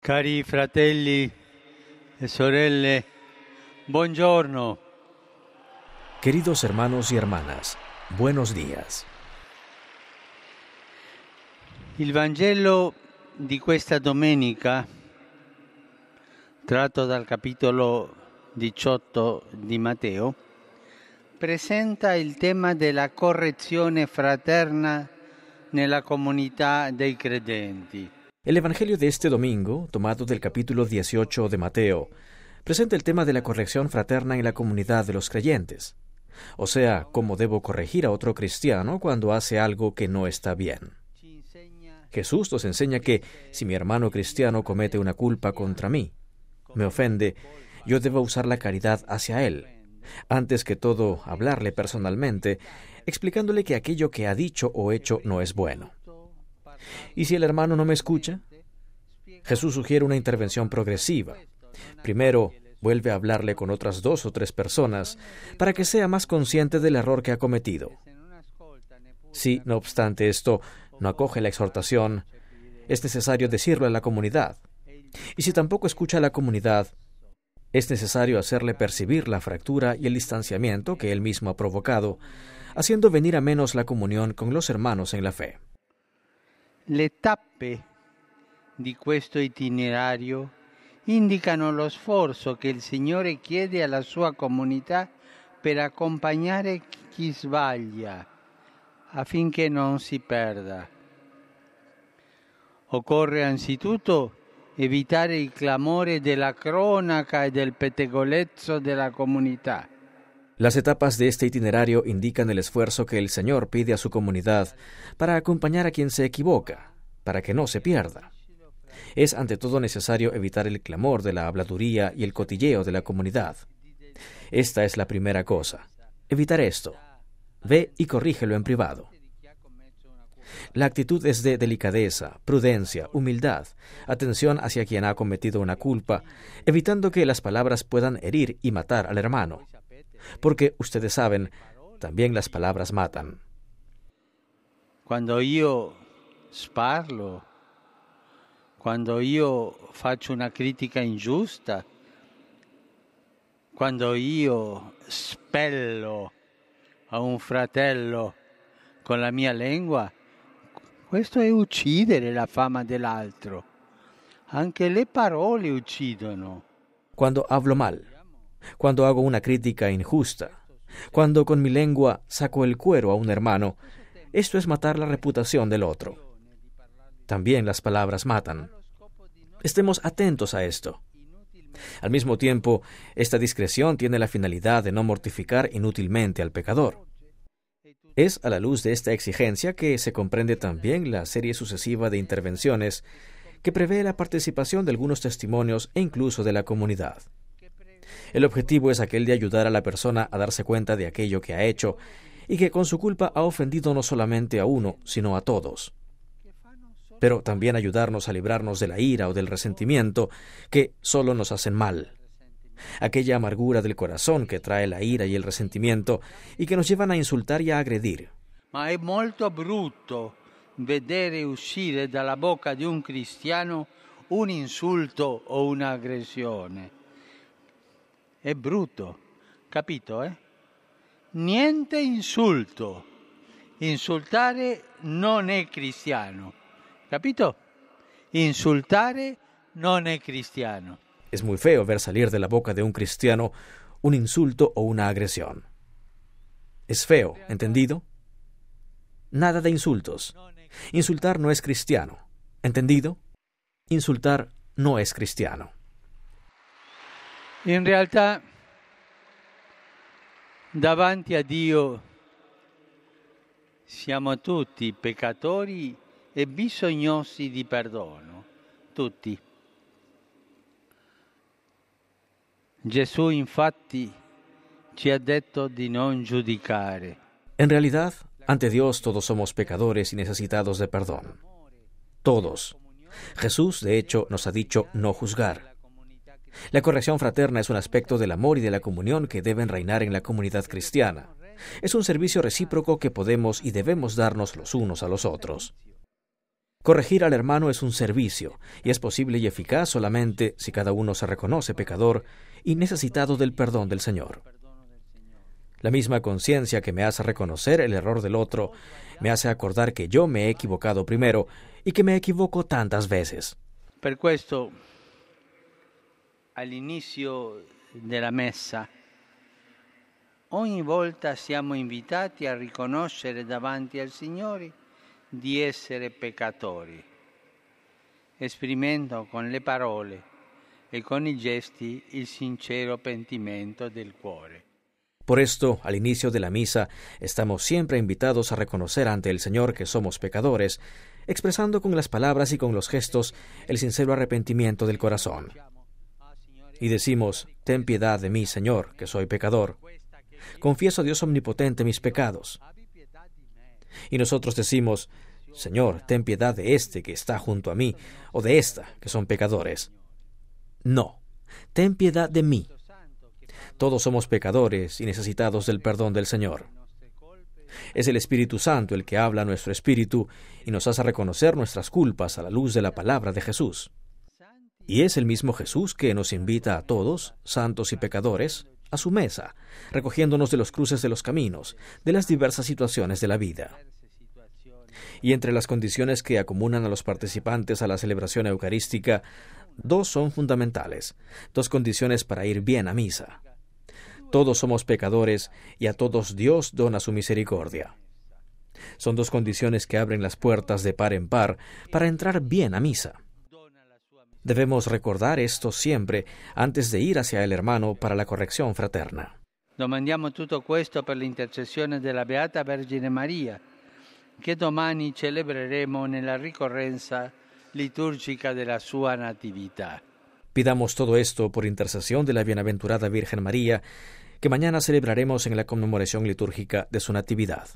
Cari fratelli e sorelle, buongiorno. Queridos hermanos y hermanas, buenos días. Il Vangelo di questa domenica, tratto dal capitolo 18 di Matteo, presenta il tema della correzione fraterna nella comunità dei credenti. El Evangelio de este domingo, tomado del capítulo 18 de Mateo, presenta el tema de la corrección fraterna en la comunidad de los creyentes. O sea, cómo debo corregir a otro cristiano cuando hace algo que no está bien. Jesús nos enseña que si mi hermano cristiano comete una culpa contra mí, me ofende, yo debo usar la caridad hacia él. Antes que todo, hablarle personalmente, explicándole que aquello que ha dicho o hecho no es bueno. ¿Y si el hermano no me escucha? Jesús sugiere una intervención progresiva. Primero, vuelve a hablarle con otras 2 o 3 personas para que sea más consciente del error que ha cometido. Si, no obstante esto, no acoge la exhortación, es necesario decirlo a la comunidad. Y si tampoco escucha a la comunidad, es necesario hacerle percibir la fractura y el distanciamiento que él mismo ha provocado, haciendo venir a menos la comunión con los hermanos en la fe. Le tappe di questo itinerario indicano lo sforzo che il Signore chiede alla sua comunità per accompagnare chi sbaglia, affinché non si perda. Occorre anzitutto evitare il clamore della cronaca e del pettegolezzo della comunità. Las etapas de este itinerario indican el esfuerzo que el Señor pide a su comunidad para acompañar a quien se equivoca, para que no se pierda. Es ante todo necesario evitar el clamor de la habladuría y el cotilleo de la comunidad. Esta es la primera cosa. Evitar esto. Ve y corrígelo en privado. La actitud es de delicadeza, prudencia, humildad, atención hacia quien ha cometido una culpa, evitando que las palabras puedan herir y matar al hermano. Porque, ustedes saben, también las palabras matan. Quando io sparlo, quando io faccio una critica ingiusta, quando io spello a un fratello con la mia lingua, questo è uccidere la fama dell'altro. Anche le parole uccidono. Cuando hablo mal, cuando hago una crítica injusta, cuando con mi lengua saco el cuero a un hermano, esto es matar la reputación del otro. También las palabras matan. Estemos atentos a esto. Al mismo tiempo, esta discreción tiene la finalidad de no mortificar inútilmente al pecador. Es a la luz de esta exigencia que se comprende también la serie sucesiva de intervenciones que prevé la participación de algunos testimonios e incluso de la comunidad. El objetivo es aquel de ayudar a la persona a darse cuenta de aquello que ha hecho y que con su culpa ha ofendido no solamente a uno, sino a todos. Pero también ayudarnos a librarnos de la ira o del resentimiento que solo nos hacen mal. Aquella amargura del corazón que trae la ira y el resentimiento y que nos llevan a insultar y a agredir. Ma è molto brutto vedere uscire dalla bocca di un cristiano un insulto o un'aggressione. È brutto, capito, Niente insulto. Insultare non è cristiano. Capito? Insultare non è cristiano. Es muy feo ver salir de la boca de un cristiano un insulto o una agresión. Es feo, ¿entendido? Nada de insultos. Insultar no es cristiano. ¿Entendido? Insultar no es cristiano. In realtà, davanti a Dio siamo tutti peccatori e bisognosi di perdono. Tutti. Gesù infatti ci ha detto di non giudicare. En realidad, ante Dios todos somos pecadores y necesitados de perdón. Todos. Jesús, de hecho, nos ha dicho no juzgar. La corrección fraterna es un aspecto del amor y de la comunión que deben reinar en la comunidad cristiana. Es un servicio recíproco que podemos y debemos darnos los unos a los otros. Corregir al hermano es un servicio, y es posible y eficaz solamente si cada uno se reconoce pecador y necesitado del perdón del Señor. La misma conciencia que me hace reconocer el error del otro, me hace acordar que yo me he equivocado primero y que me equivoco tantas veces. Per questo, all'inizio della messa, ogni volta siamo invitati a riconoscere davanti al Signore di essere peccatori, esprimendo con le parole e con i gesti il sincero pentimento del cuore. Por esto, al inicio de la misa, estamos siempre invitados a reconocer ante el Señor que somos pecadores, expresando con las palabras y con los gestos el sincero arrepentimiento del corazón. Y decimos: ten piedad de mí, Señor, que soy pecador. Confieso a Dios omnipotente mis pecados. Y nosotros decimos: Señor, ten piedad de este que está junto a mí, o de esta, que son pecadores. No, ten piedad de mí. Todos somos pecadores y necesitados del perdón del Señor. Es el Espíritu Santo el que habla a nuestro espíritu y nos hace reconocer nuestras culpas a la luz de la palabra de Jesús. Y es el mismo Jesús que nos invita a todos, santos y pecadores, a su mesa, recogiéndonos de los cruces de los caminos, de las diversas situaciones de la vida. Y entre las condiciones que acomunan a los participantes a la celebración eucarística, dos son fundamentales, dos condiciones para ir bien a misa. Todos somos pecadores y a todos Dios dona su misericordia. Son dos condiciones que abren las puertas de par en par para entrar bien a misa. Debemos recordar esto siempre antes de ir hacia el hermano para la corrección fraterna. Domandiamo tutto questo per l'intercessione della Beata Vergine Maria, che domani celebreremo nella ricorrenza liturgica della sua Natività. Pidamos todo esto por intercesión de la bienaventurada Virgen María, que mañana celebraremos en la conmemoración litúrgica de su Natividad.